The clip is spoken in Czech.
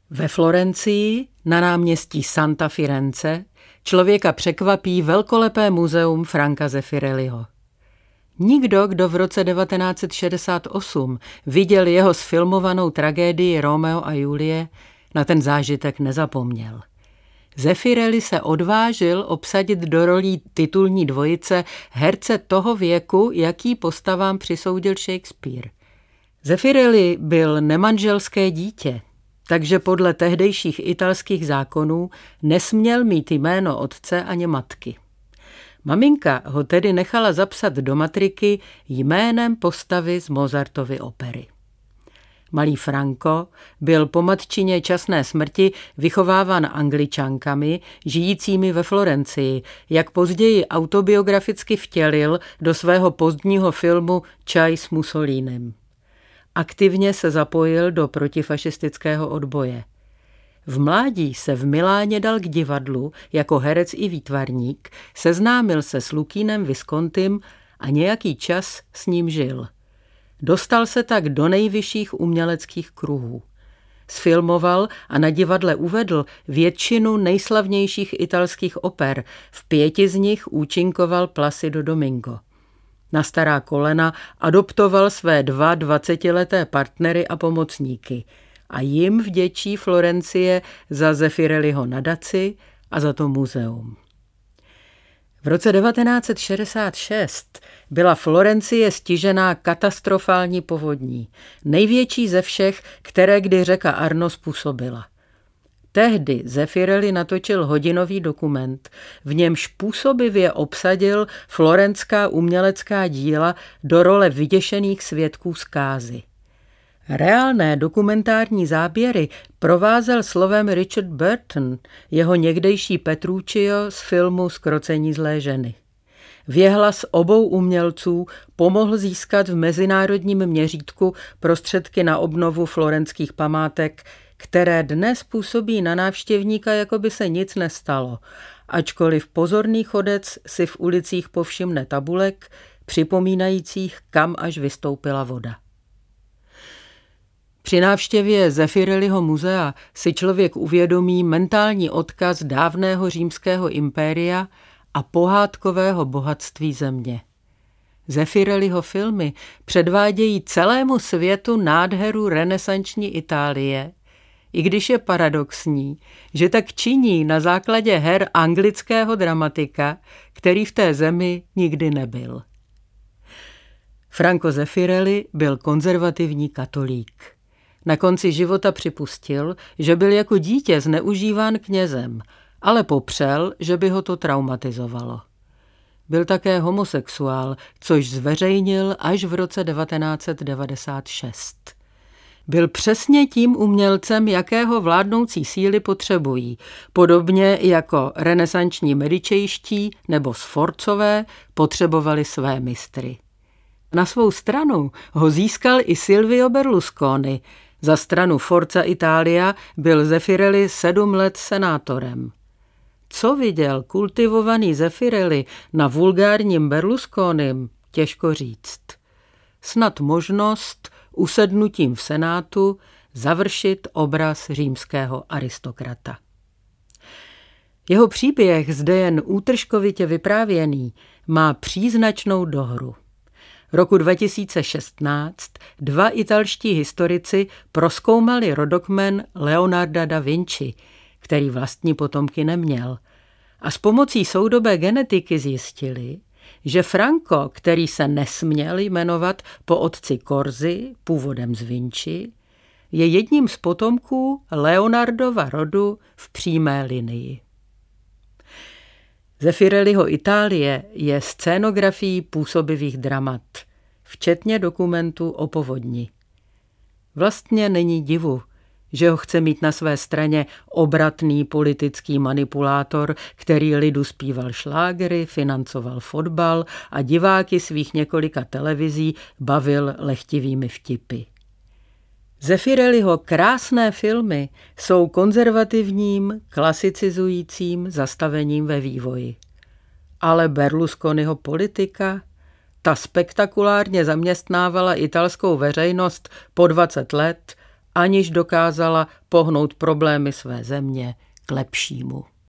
Ve Florencii na náměstí Santa Firenze člověka překvapí velkolepé muzeum Franca Zeffirelliho. Nikdo, kdo v roce 1968 viděl jeho sfilmovanou tragédii Romeo a Julie, na ten zážitek nezapomněl. Zeffirelli se odvážil obsadit do rolí titulní dvojice herce toho věku, jaký postavám přisoudil Shakespeare. Zeffirelli byl nemanželské dítě, takže podle tehdejších italských zákonů nesměl mít jméno otce ani matky. Maminka ho tedy nechala zapsat do matriky jménem postavy z Mozartovy opery. Malý Franco byl po matčině časné smrti vychováván Angličankami, žijícími ve Florencii, jak později autobiograficky vtělil do svého pozdního filmu Čaj s Mussolínem. Aktivně se zapojil do protifašistického odboje. V mládí se v Miláně dal k divadlu jako herec i výtvarník, seznámil se s Luchínem Viscontym a nějaký čas s ním žil. Dostal se tak do nejvyšších uměleckých kruhů. Sfilmoval a na divadle uvedl většinu nejslavnějších italských oper, v 5 z nich účinkoval Placido Domingo. Na stará kolena adoptoval své 2 20leté partnery a pomocníky a jim vděčí Florencie za Zeffirelliho nadaci a za to muzeum. V roce 1966 byla Florencie stižená katastrofální povodní, největší ze všech, které kdy řeka Arno způsobila. Tehdy Zeffirelli natočil hodinový dokument, v němž působivě obsadil florentská umělecká díla do role vyděšených svědků zkázy. Reálné dokumentární záběry provázel slovem Richard Burton, jeho někdejší Petruchio z filmu Zkrocení zlé ženy. Věhlas obou umělců pomohl získat v mezinárodním měřítku prostředky na obnovu florenských památek, které dnes působí na návštěvníka, jako by se nic nestalo, ačkoliv pozorný chodec si v ulicích povšimne tabulek, připomínajících, kam až vystoupila voda. Při návštěvě Zeffirelliho muzea si člověk uvědomí mentální odkaz dávného římského impéria a pohádkového bohatství země. Zeffirelliho filmy předvádějí celému světu nádheru renesanční Itálie, i když je paradoxní, že tak činí na základě her anglického dramatika, který v té zemi nikdy nebyl. Franco Zeffirelli byl konzervativní katolík. Na konci života připustil, že byl jako dítě zneužíván knězem, ale popřel, že by ho to traumatizovalo. Byl také homosexuál, což zveřejnil až v roce 1996. Byl přesně tím umělcem, jakého vládnoucí síly potřebují, podobně jako renesanční medičejští nebo Sforzové potřebovali své mistry. Na svou stranu ho získal i Silvio Berlusconi. Za stranu Forza Italia byl Zeffirelli 7 let senátorem. Co viděl kultivovaný Zeffirelli na vulgárním Berlusconim, těžko říct. Snad možnost usednutím v senátu završit obraz římského aristokrata. Jeho příběh, zde jen útržkovitě vyprávěný, má příznačnou dohru. Roku 2016 dva italští historici prozkoumali rodokmen Leonarda da Vinci, který vlastní potomky neměl, a s pomocí soudobé genetiky zjistili, že Franco, který se nesměl jmenovat po otci Korzy, původem z Vinci, je jedním z potomků Leonardova rodu v přímé linii. Zeffirelliho Itálie je scénografií působivých dramat, včetně dokumentu o povodni. Vlastně není divu, že ho chce mít na své straně obratný politický manipulátor, který lidu zpíval šlágery, financoval fotbal a diváky svých několika televizí bavil lehtivými vtipy. Zeffirelliho krásné filmy jsou konzervativním, klasicizujícím zastavením ve vývoji. Ale Berlusconiho politika, ta spektakulárně zaměstnávala italskou veřejnost po 20 let aniž dokázala pohnout problémy své země k lepšímu.